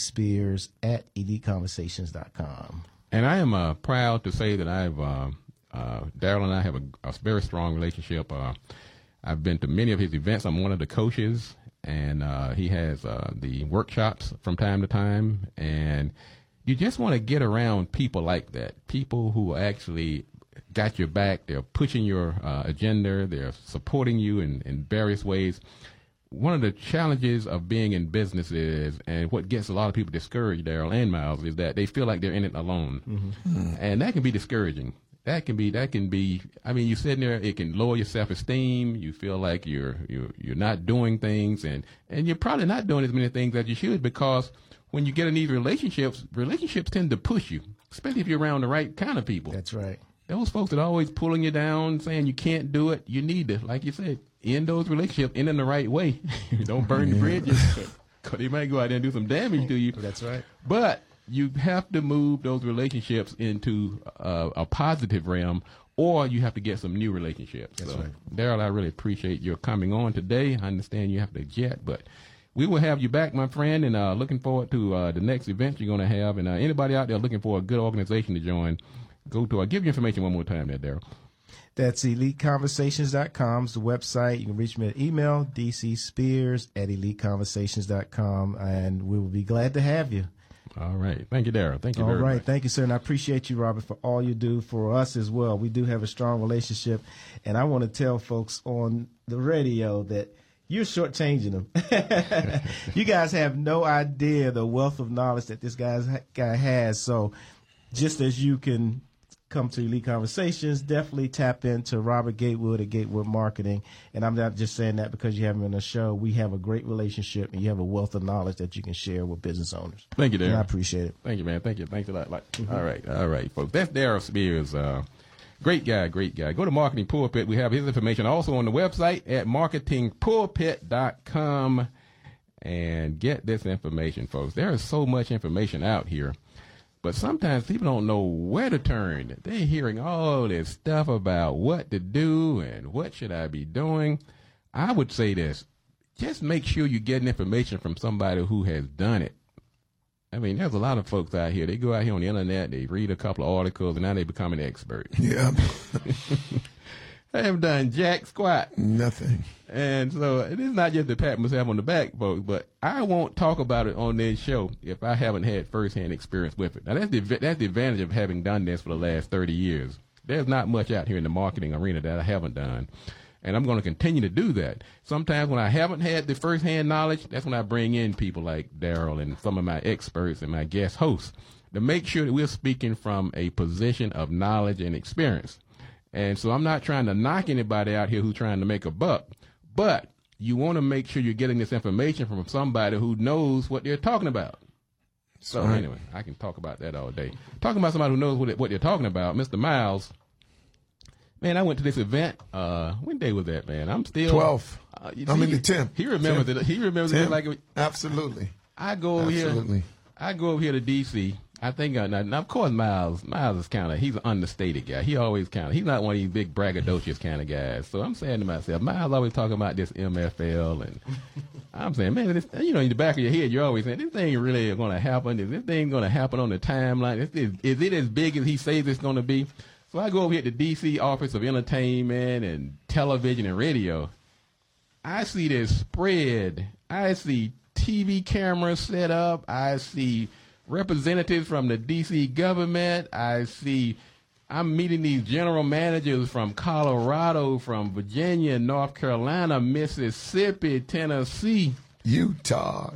dcspears@eliteconversations.com. And I am proud to say that Daryl and I have a very strong relationship. I've been to many of his events. I'm one of the coaches, and he has the workshops from time to time. And you just want to get around people like that, people who actually got your back. They're pushing your agenda. They're supporting you in various ways. One of the challenges of being in business is, and what gets a lot of people discouraged, Daryl and Miles, is that they feel like they're in it alone. And that can be discouraging. That can be, I mean, you're sitting there, it can lower your self-esteem. You feel like you're not doing things, and you're probably not doing as many things as you should, because when you get in these relationships tend to push you, especially if you're around the right kind of people. That's right. Those folks that are always pulling you down, saying you can't do it, you need to, like you said, end those relationships, end in the right way. Don't burn the bridges. because they might go out there and do some damage to you. That's right. But you have to move those relationships into a positive realm, or you have to get some new relationships. That's so, right. Daryl, I really appreciate your coming on today. I understand you have to jet, but we will have you back, my friend, and looking forward to the next event you're going to have. And anybody out there looking for a good organization to join, go to give your information one more time there, Daryl. That's eliteconversations.com is the website. You can reach me at email, dcspears@eliteconversations.com, and we will be glad to have you. All right. Thank you, Daryl. Thank you very much. All right. Thank you, sir. And I appreciate you, Robert, for all you do for us as well. We do have a strong relationship. And I want to tell folks on the radio that you're shortchanging them. You guys have no idea the wealth of knowledge that this guy has. So just as you can come to Elite Conversations, definitely tap into Robert Gatewood at Gatewood Marketing. And I'm not just saying that because you have him on the show. We have a great relationship, and you have a wealth of knowledge that you can share with business owners. Thank you, Daryl. And I appreciate it. Thank you, man. Thank you. Thanks a lot. All right, folks. That's Daryl Spears. Great guy. Go to Marketing Pulpit. We have his information also on the website at marketingpulpit.com. And get this information, folks. There is so much information out here. But sometimes people don't know where to turn. They're hearing all this stuff about what to do and what should I be doing. I would say this. Just make sure you're getting information from somebody who has done it. I mean, there's a lot of folks out here. They go out here on the internet, they read a couple of articles, and now they become an expert. Yeah. I haven't done jack squat. Nothing. And so it is not just to pat myself on the back, folks, but I won't talk about it on this show if I haven't had firsthand experience with it. Now, that's the advantage of having done this for the last 30 years. There's not much out here in the marketing arena that I haven't done, and I'm going to continue to do that. Sometimes when I haven't had the firsthand knowledge, that's when I bring in people like Daryl and some of my experts and my guest hosts to make sure that we're speaking from a position of knowledge and experience. And so I'm not trying to knock anybody out here who's trying to make a buck, but you want to make sure you're getting this information from somebody who knows what they're talking about. So anyway, I can talk about that all day. Talking about somebody who knows what they're talking about, Mr. Miles. Man, I went to this event. When day was that, man? I'm still 12. I'm in the 10th. He remembers it. He remembers it like absolutely. I go over here to DC. I think, now of course, Miles is he's an understated guy. He always he's not one of these big braggadocious kind of guys. So I'm saying to myself, Miles always talking about this MFL, and I'm saying, man, this, in the back of your head, you're always saying, this thing really going to happen? Is this thing going to happen on the timeline? Is it as big as he says it's going to be? So I go over here at the DC Office of Entertainment and Television and Radio. I see this spread. I see TV cameras set up. I see representatives from the D.C. government. I'm meeting these general managers from Colorado, from Virginia, North Carolina, Mississippi, Tennessee, Utah,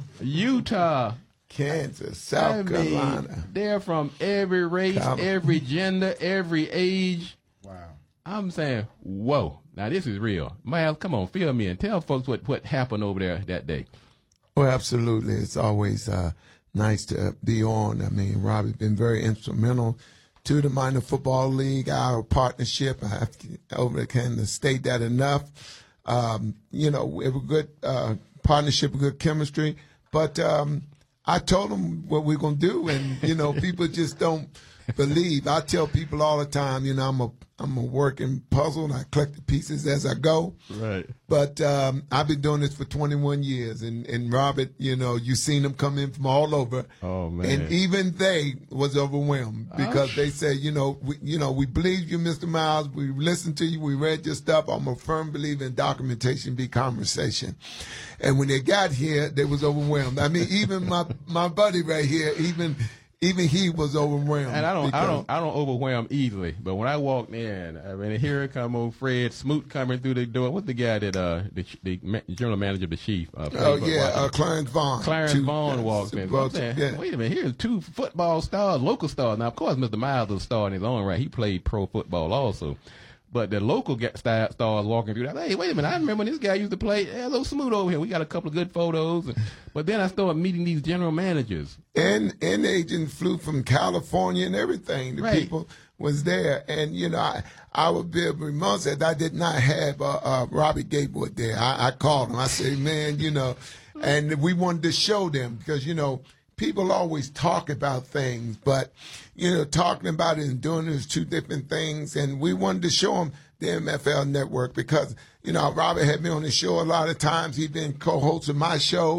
Kansas, South Carolina. They're from every race, every gender, every age. Wow. I'm saying, whoa, now this is real. Miles, come on, fill me and tell folks what happened over there that day. Well, absolutely. It's always nice to be on. I mean, Robbie's been very instrumental to the Minor Football League, our partnership. I have to state that enough. We have a good partnership, a good chemistry. But I told him what we're going to do, and, people just don't believe. I tell people all the time, I'm a working puzzle, and I collect the pieces as I go. Right. But I've been doing this for 21 years, and Robert, you've seen them come in from all over. Oh, man. And even they was overwhelmed because they say, we believe you, Mr. Miles. We listened to you. We read your stuff. I'm a firm believer in documentation be conversation. And when they got here, they was overwhelmed. I mean, even my buddy right here, even he was overwhelmed. And I don't overwhelm easily. But when I walked in, I mean, here come old Fred Smoot coming through the door. What's the guy that the general manager of the Chief? Clarence Vaughn. Clarence Vaughn walked in. So I'm saying, wait a minute, here's two football stars, local stars. Now, of course, Mr. Miles is a star in his own right. He played pro football also. But the local stars walking through that, hey, wait a minute, I remember when this guy used to play. Hey, little Smoot over here. We got a couple of good photos. But then I started meeting these general managers. And agents flew from California and everything. The people was there. And, I would be able to remember that I did not have Robbie Gatewood there. I called him. I said, man, And we wanted to show them because, people always talk about things, but, talking about it and doing it is two different things. And we wanted to show them the MFL Network because, Robert had me on the show a lot of times. He'd been co-host of my show,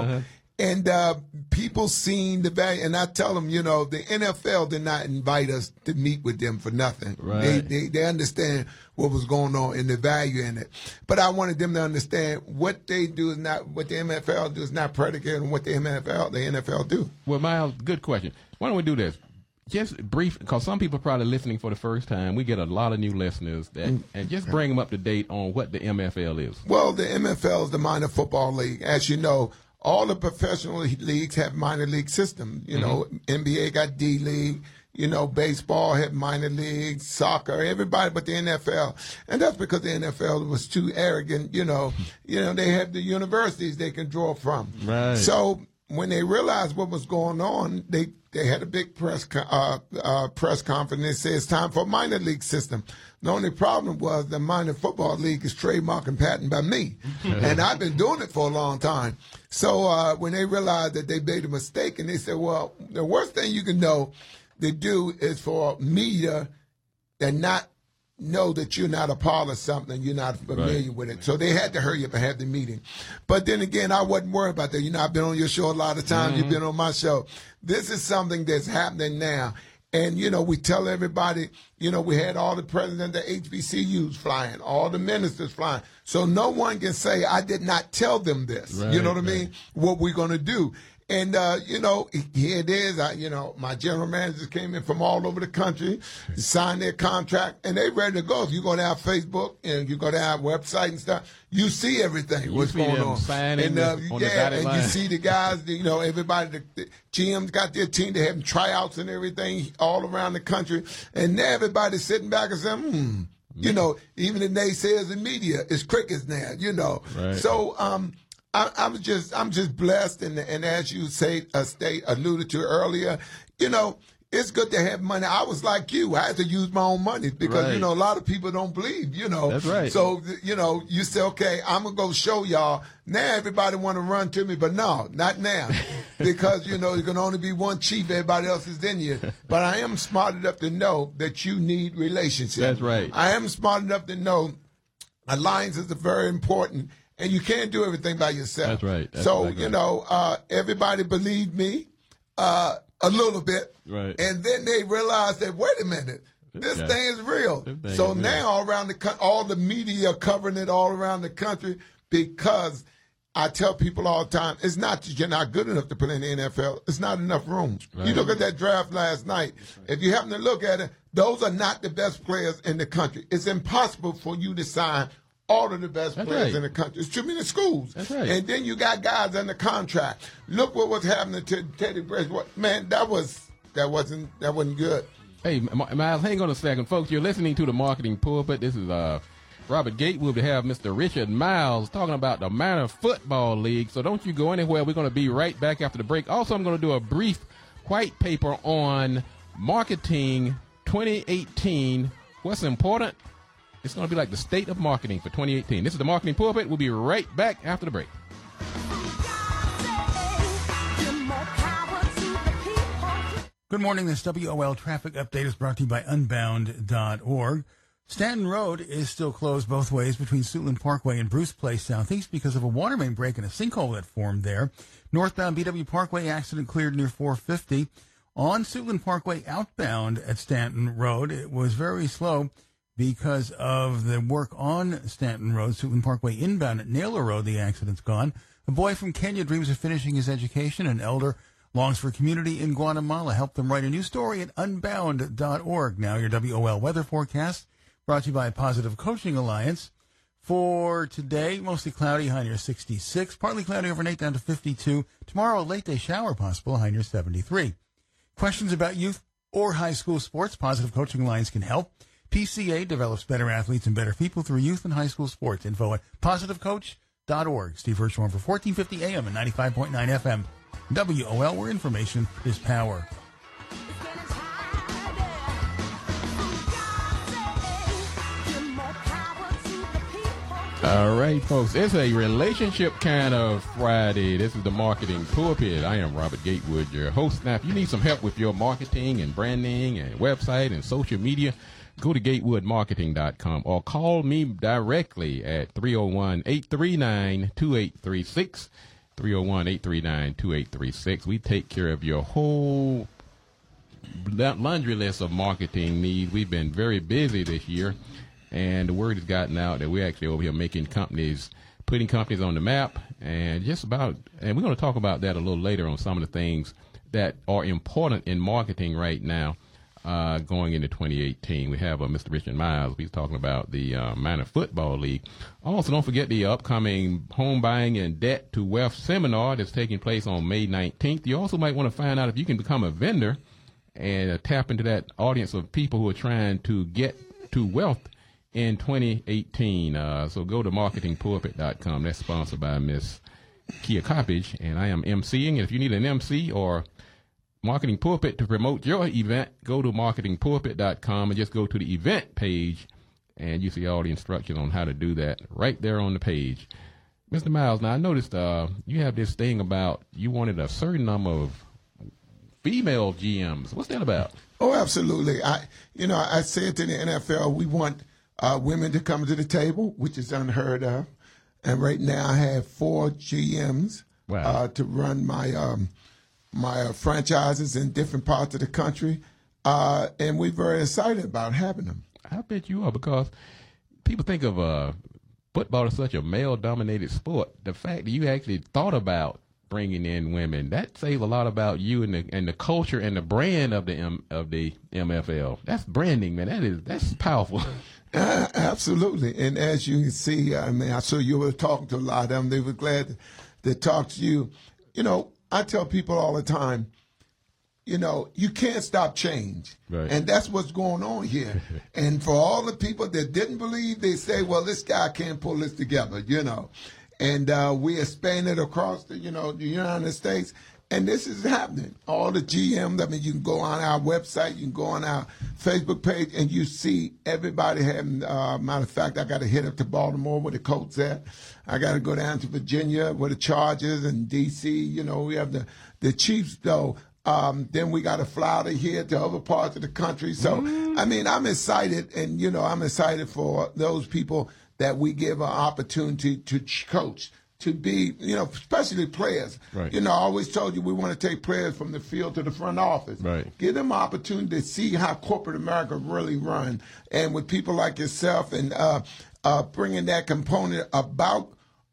and people seen the value. And I tell them, the NFL did not invite us to meet with them for nothing. Right. They understand what was going on and the value in it. But I wanted them to understand what they do is not, what the MFL do is not predicated on what the NFL do. Well, Miles, good question. Why don't we do this? Just brief, because some people are probably listening for the first time. We get a lot of new listeners, and just bring them up to date on what the MFL is. Well, the MFL is the Minor Football League. As you know, all the professional leagues have minor league system. NBA got D-League. Baseball had minor leagues, soccer, everybody but the NFL. And that's because the NFL was too arrogant. They have the universities they can draw from. Right. So when they realized what was going on, they had a big press conference. They said it's time for a minor league system. The only problem was the Minor Football League is trademark and patent by me. And I've been doing it for a long time. So when they realized that they made a mistake, and they said, well, the worst thing you can do is for media and not know that you're not a part of something, you're not familiar with it. So they had to hurry up and have the meeting. But then again, I wasn't worried about that. I've been on your show a lot of times. You've been on my show. This is something that's happening now. And, we tell everybody, we had all the presidents of HBCUs flying, all the ministers flying. So no one can say, I did not tell them this. Right, you know what I mean? What we're going to do. And, here it is. My general managers came in from all over the country, signed their contract, and they ready to go. If you go to our Facebook and you go to our website and stuff, you see everything, what's going on. And, you see the guys, everybody, the GM's got their team. They have tryouts and everything all around the country. And now everybody's sitting back and saying, even the naysayers in media, it's crickets now, Right. So, I'm just blessed, and as you alluded to earlier, it's good to have money. I was like you. I had to use my own money because, a lot of people don't believe, That's right. So, you say, okay, I'm going to go show y'all. Now everybody want to run to me, but no, not now. Because, there can only be one chief. Everybody else is in you. But I am smart enough to know that you need relationships. That's right. I am smart enough to know alliances are very important. And you can't do everything by yourself. That's right. So, everybody believed me a little bit. Right. And then they realized that, wait a minute, this thing is real. So now all the media are covering it all around the country because I tell people all the time, it's not that you're not good enough to play in the NFL. It's not enough room. Right. You look at that draft last night. If you happen to look at it, those are not the best players in the country. It's impossible for you to sign all of the best players in the country. It's too many schools. That's right. And then you got guys under contract. Look what was happening to Teddy Bridgewater. Man, that wasn't good. Hey, Miles, hang on a second. Folks, you're listening to the Marketing Pulpit. This is Robert Gatewood to have Mr. Richard Miles talking about the Minor Football League. So don't you go anywhere. We're going to be right back after the break. Also, I'm going to do a brief white paper on marketing 2018. What's important? It's going to be like the state of marketing for 2018. This is the Marketing Pulpit. We'll be right back after the break. Good morning. This WOL traffic update is brought to you by Unbound.org. Stanton Road is still closed both ways between Suitland Parkway and Bruce Place Southeast because of a water main break and a sinkhole that formed there. Northbound BW Parkway accident cleared near 450. On Suitland Parkway outbound at Stanton Road, it was very slow because of the work on Stanton Road. Suitland Parkway inbound at Naylor Road, the accident's gone. A boy from Kenya dreams of finishing his education. An elder longs for community in Guatemala. Help them write a new story at Unbound.org. Now your WOL weather forecast brought to you by Positive Coaching Alliance. For today, mostly cloudy, high near 66. Partly cloudy overnight down to 52. Tomorrow, a late day shower possible, high near 73. Questions about youth or high school sports? Positive Coaching Alliance can help. PCA develops better athletes and better people through youth and high school sports. Info at positivecoach.org. Steve Hirschhorn for 1450 AM and 95.9 FM. WOL, where information is power. All right, folks, it's a relationship kind of Friday. This is the Marketing Pulpit. I am Robert Gatewood, your host. Now, if you need some help with your marketing and branding and website and social media, go to gatewoodmarketing.com or call me directly at 301-839-2836, 301-839-2836. We take care of your whole laundry list of marketing needs. We've been very busy this year. And the word has gotten out that we're actually over here making companies, putting companies on the map, and and we're going to talk about that a little later on some of the things that are important in marketing right now, going into 2018. We have Mr. Richard Miles. He's talking about the Minor Football League. Also, don't forget the upcoming Home Buying and Debt to Wealth seminar that's taking place on May 19th. You also might want to find out if you can become a vendor and tap into that audience of people who are trying to get to wealth in 2018. So go to marketingpulpit.com. That's sponsored by Miss Kia Coppage, and I am emceeing. And if you need an MC or Marketing Pulpit to promote your event, go to marketingpulpit.com and just go to the event page, and you see all the instructions on how to do that right there on the page. Mr. Miles, now I noticed you have this thing about you wanted a certain number of female GMs. What's that about? Oh, absolutely. I said to the NFL, we want women to come to the table, which is unheard of. And right now I have 4 GMs to run my my franchises in different parts of the country. And we're very excited about having them. I bet you are, because people think of football as such a male-dominated sport. The fact that you actually thought about bringing in women, that says a lot about you and the culture and the brand of the MFL. That's branding, man. That's powerful. Absolutely. And as you can see, I mean, I saw you were talking to a lot of them. They were glad to talk to you. You know, I tell people all the time, you know, you can't stop change. Right. And that's what's going on here. And for all the people that didn't believe, they say, well, this guy can't pull this together, you know. And we expanded across the United States. And this is happening. All the GMs, I mean, you can go on our website, you can go on our Facebook page, and you see everybody having, matter of fact, I got to hit up to Baltimore where the Colts at. I got to go down to Virginia where the Chargers and D.C., you know, we have the Chiefs, though. Then we got to fly to here to other parts of the country. So, I mean, I'm excited, and, you know, I'm excited for those people that we give an opportunity to coach, to be, you know, especially players. Right. You know, I always told you we want to take players from the field to the front office. Right. Give them an opportunity to see how corporate America really run. And with people like yourself and bringing that component about,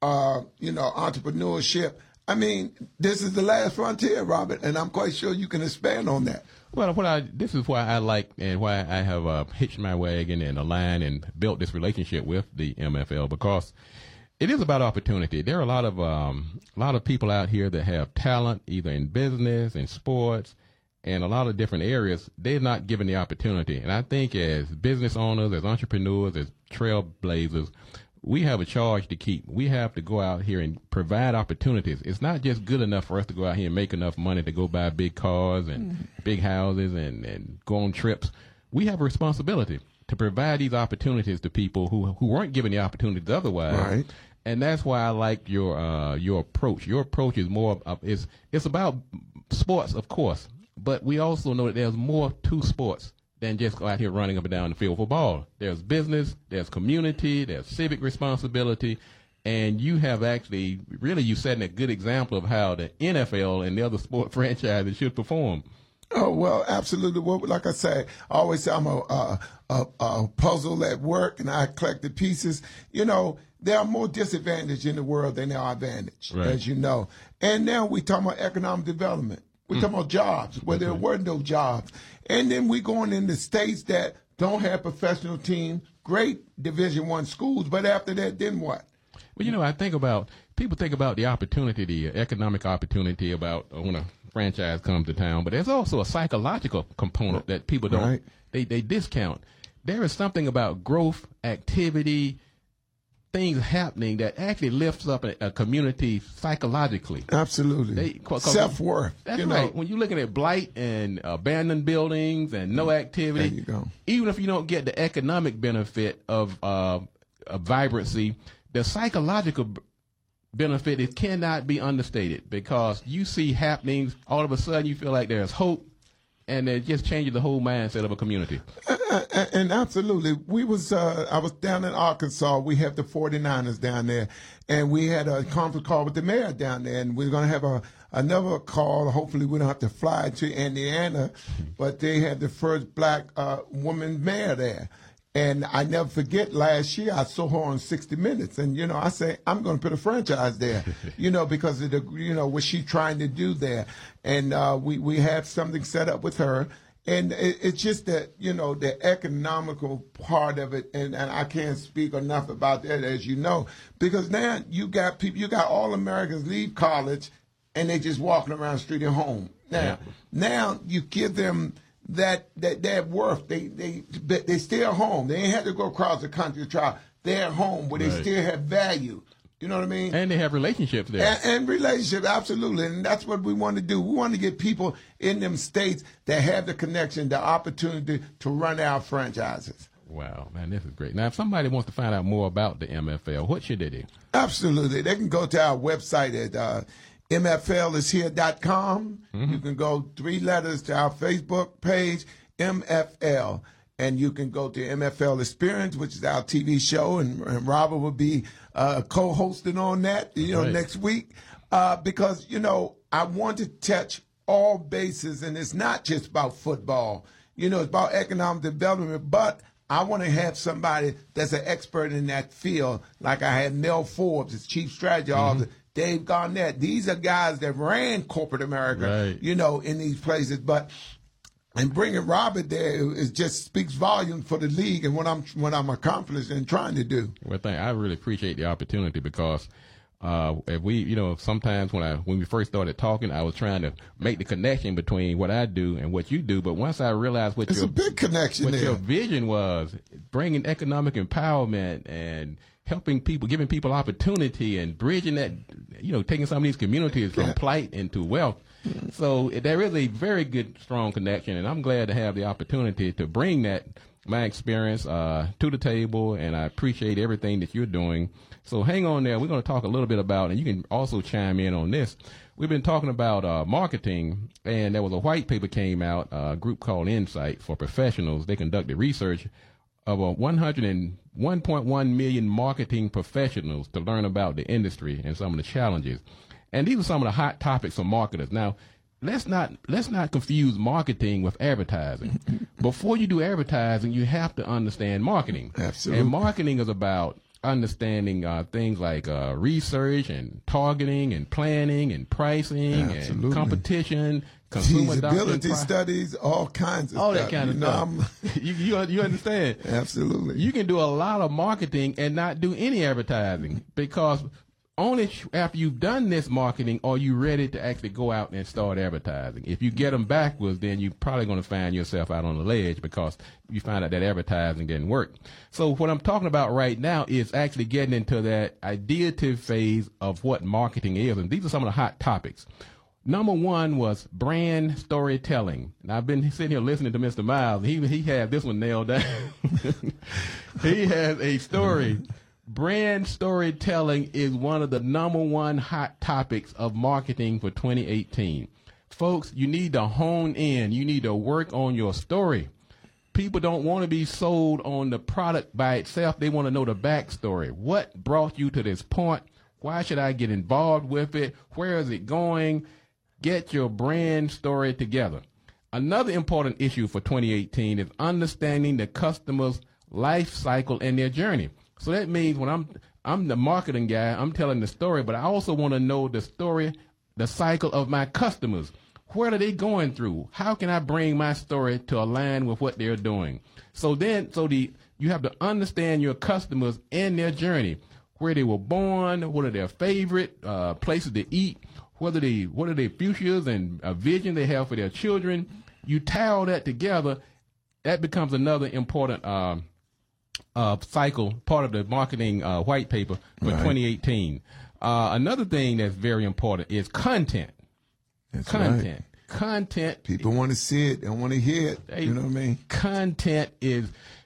entrepreneurship, I mean, this is the last frontier, Robert, and I'm quite sure you can expand on that. Well, this is why I like and why I have hitched my wagon and aligned and built this relationship with the MFL, because it is about opportunity. There are a lot of people out here that have talent, either in business, in sports, and a lot of different areas. They're not given the opportunity. And I think as business owners, as entrepreneurs, as trailblazers, we have a charge to keep. We have to go out here and provide opportunities. It's not just good enough for us to go out here and make enough money to go buy big cars and big houses and go on trips. We have a responsibility to provide these opportunities to people who weren't given the opportunities otherwise. Right. And that's why I like your approach. Your approach is more it's about sports, of course, but we also know that there's more to sports than just go out here running up and down the field for ball. There's business, there's community, there's civic responsibility, and you have actually you setting a good example of how the NFL and the other sport franchises should perform. Oh, well, absolutely. Well, like I say, I always say I'm a puzzle at work, and I collect the pieces. You know, there are more disadvantage in the world than there are advantage, as you know. And now we talking about economic development. We're talking about jobs, where there were no jobs. And then we going into states that don't have professional teams, great Division I schools, but after that, then what? Well, you know, people think about the opportunity, the economic opportunity about when a franchise comes to town, but there's also a psychological component that people don't, they discount. There is something about growth, activity, things happening that actually lifts up a community psychologically. Absolutely. Self-worth. That's right. When you're looking at blight and abandoned buildings and no activity, there you go. Even if you don't get the economic benefit of vibrancy, the psychological benefit, it cannot be understated, because you see happenings, all of a sudden you feel like there's hope, and it just changes the whole mindset of a community. And absolutely. I was down in Arkansas. We have the 49ers down there, and we had a conference call with the mayor down there, and we're going to have another call. Hopefully we don't have to fly to Indiana, but they had the first black woman mayor there. And I never forget, last year I saw her on 60 Minutes, and, I say, I'm going to put a franchise there, because of what she's trying to do there. And we have something set up with her. And it's just that, the economical part of it, and I can't speak enough about that, as you know, because now you got all Americans leave college, and they just walking around the street at home. Now you give them that worth. They stay at home. They ain't had to go across the country to try. They're at home, but they still have value. You know what I mean? And they have relationships there. And relationships, absolutely. And that's what we want to do. We want to get people in them states that have the connection, the opportunity to run our franchises. Wow, man, this is great. Now, if somebody wants to find out more about the MFL, what should they do? Absolutely. They can go to our website at MFLishere.com. You can go 3 letters to our Facebook page, MFL. And you can go to MFL Experience, which is our TV show, and Robert will be co-hosting on that, next week. Because, I want to touch all bases, and it's not just about football. It's about economic development, but I want to have somebody that's an expert in that field, like I had Mel Forbes, as Chief Strategy Officer, Dave Garnett. These are guys that ran corporate America, in these places. And bringing Robert there just speaks volumes for the league and what I'm accomplishing and trying to do. Well, I really appreciate the opportunity, because if we, sometimes when we first started talking, I was trying to make the connection between what I do and what you do. But once I realized what a big connection what there. Your vision was, bringing economic empowerment and helping people, giving people opportunity, and bridging that, taking some of these communities from plight into wealth. So there is a very good, strong connection, and I'm glad to have the opportunity to bring my experience to the table, and I appreciate everything that you're doing. So hang on there. We're going to talk a little bit about, and you can also chime in on this. We've been talking about marketing, and there was a white paper came out, a group called Insight for Professionals. They conducted research of 101.1 million marketing professionals to learn about the industry and some of the challenges. And these are some of the hot topics for marketers. Now, let's not confuse marketing with advertising. Before you do advertising, you have to understand marketing. Absolutely. And marketing is about understanding things like research and targeting and planning and pricing and competition, consumer feasibility studies, all kinds of all stuff. That kind of stuff. You understand? Absolutely. You can do a lot of marketing and not do any advertising, because only after you've done this marketing are you ready to actually go out and start advertising. If you get them backwards, then you're probably going to find yourself out on the ledge, because you find out that advertising didn't work. So what I'm talking about right now is actually getting into that ideative phase of what marketing is. And these are some of the hot topics. Number one was brand storytelling. Now, I've been sitting here listening to Mr. Miles. He had this one nailed down. He has a story. Brand storytelling is one of the number one hot topics of marketing for 2018. Folks, you need to hone in. You need to work on your story. People don't want to be sold on the product by itself. They want to know the backstory. What brought you to this point? Why should I get involved with it? Where is it going? Get your brand story together. Another important issue for 2018 is understanding the customer's life cycle and their journey. So that means when I'm the marketing guy, I'm telling the story, but I also want to know the story, the cycle of my customers. What are they going through? How can I bring my story to align with what they're doing? You have to understand your customers and their journey, where they were born, what are their favorite places to eat, what are their futures and a vision they have for their children. You tie all that together, that becomes another important cycle, part of the marketing white paper for 2018. Another thing that's very important is content. That's content. Right. Content. People want to see it. They want to hear it. You know what I mean? Content is,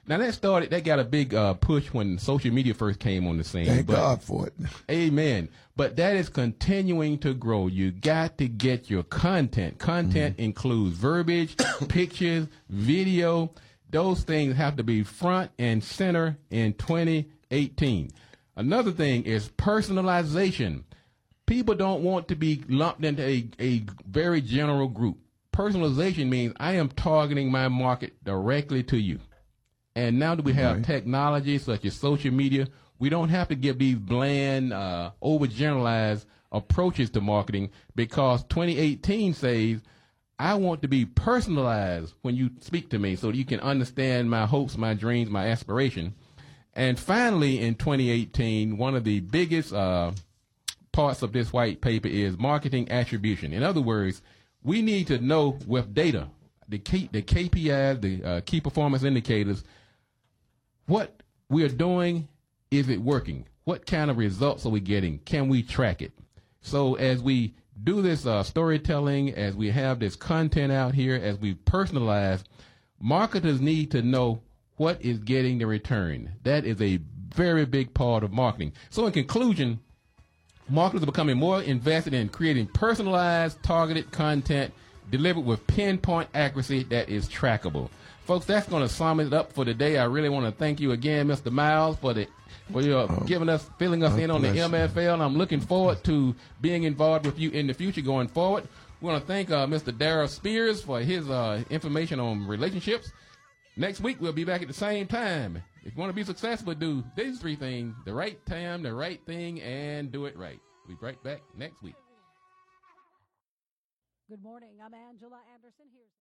Now that got a big push when social media first came on the scene. Thank God for it. Amen. But that is continuing to grow. You got to get your content. Content includes verbiage, pictures, video. Those things have to be front and center in 2018. Another thing is personalization. People don't want to be lumped into a very general group. Personalization means I am targeting my market directly to you. And now that we have technology such as social media, we don't have to give these bland, overgeneralized approaches to marketing, because 2018 says I want to be personalized when you speak to me so that you can understand my hopes, my dreams, my aspiration. And finally, in 2018, one of the biggest parts of this white paper is marketing attribution. In other words, we need to know with data, the KPIs, the key performance indicators, what we are doing, is it working? What kind of results are we getting? Can we track it? So as we do this storytelling, as we have this content out here, as we personalize, marketers need to know what is getting the return. That is a very big part of marketing. So in conclusion, marketers are becoming more invested in creating personalized, targeted content delivered with pinpoint accuracy that is trackable. Folks, that's going to sum it up for today. I really want to thank you again, Mr. Miles, for your filling us in on the MFL. I'm looking forward to being involved with you in the future going forward. We want to thank Mr. Darrell Spears for his information on relationships. Next week, we'll be back at the same time. If you want to be successful, do these three things: the right time, the right thing, and do it right. We'll be right back next week. Good morning. I'm Angela Anderson here.